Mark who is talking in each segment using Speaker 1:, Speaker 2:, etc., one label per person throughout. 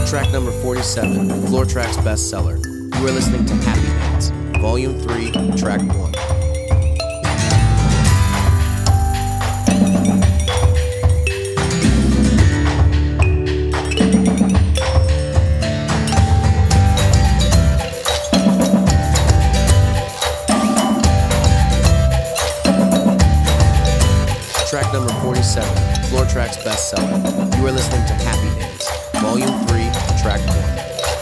Speaker 1: Track number 47, Floor Track's bestseller. You are listening to Happy Dance, Volume 3, Track 1. Track number 47, Floor Track's bestseller. You are listening to Happy Dance, Volume 3, Track 1.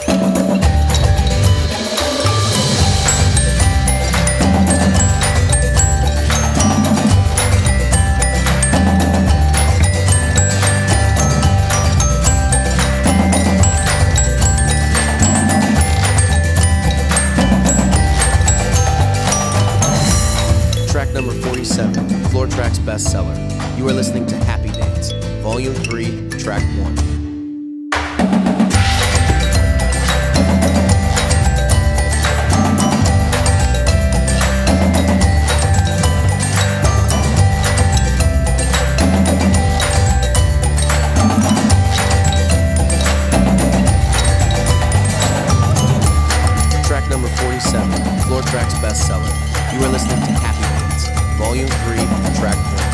Speaker 1: Track number 47, Floor Track's bestseller. You are listening to Happy Dance, Volume 3, Track 1. Track number 47, Floor Track's bestseller. You are listening to Happy Dance, Volume 3, Track 1.